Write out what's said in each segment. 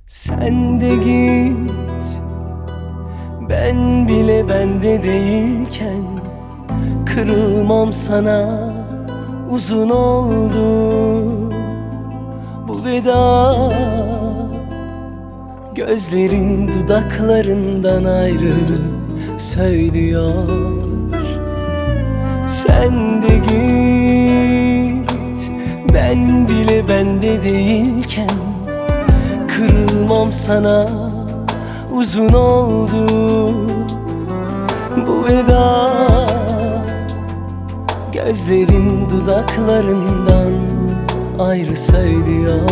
Sen de git, ben bile bende değilken kırılmam sana uzun oldu bu veda. Gözlerin dudaklarından ayrı söylüyor. Sen de git, ben bile bende değilken kırılmam sana uzun oldu bu veda. Gözlerin dudaklarından ayrı söylüyor.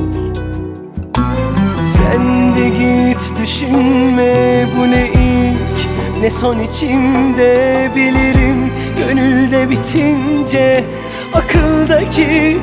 Sen de git, düşünme bu ne ilk ne son, içimde bilirim. Gönülde bitince akıldaki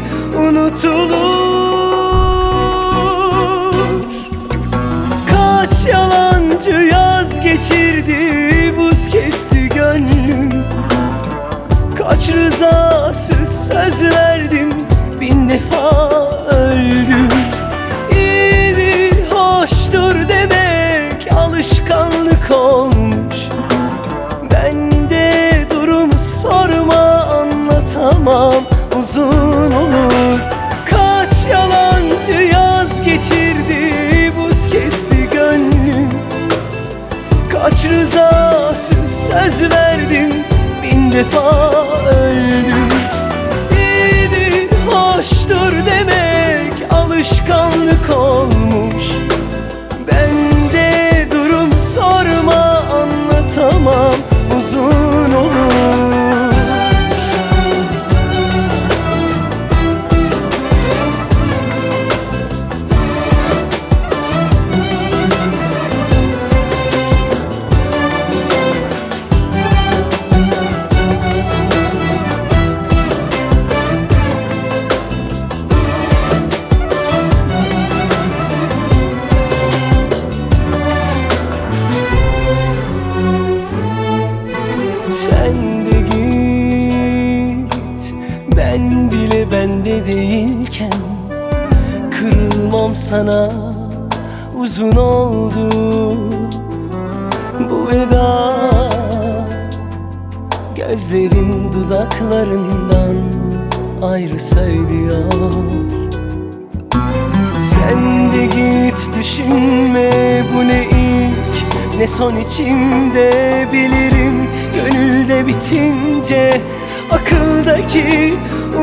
unutulur. Kaç yalancı yaz geçirdi, buz kesti gönlüm. Kaç rızasız söz verdim, bin defa öldüm. İyidir, hoştur demek alışkanlık olmuş. Ben de durumu sorma, anlatamam, uzun olur. Kaç yalancı yaz geçirdi, buz kesti gönlüm. Kaç rızasız söz verdim, bin defa öldüm. İyidir, hoştur demek alışkanlık olmuş. Ben de durum sorma, anlatamam, uzun olur. Sen de git, ben bile bende değilken kırılmam sana uzun oldu bu veda. Gözlerin dudaklarından ayrı söylüyor. Sen de git, düşünme bu ne ilk ne son, içimde bilirim. Gönülde bitince akıldaki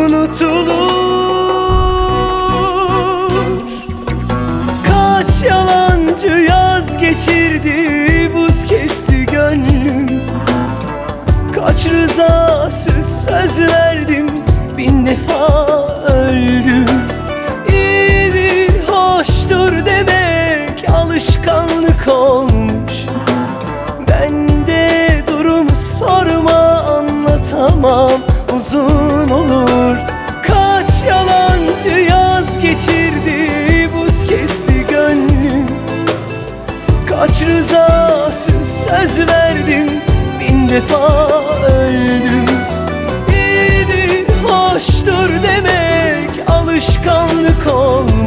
unutulur. Kaç yalancı yaz geçirdi, buz kesti gönlüm. Kaç rızasız söz verdim, bin defa öldüm. İyidir, hoştur demek alışkanlık olmuş. Ben de durumu sorma, anlatamam, uzun olur. Kaç yalancı yaz geçirdi, buz kesti gönlüm. Kaç rızasız söz verdim, bin defa öldüm. İyidir, hoştur demek alışkanlık olmuş.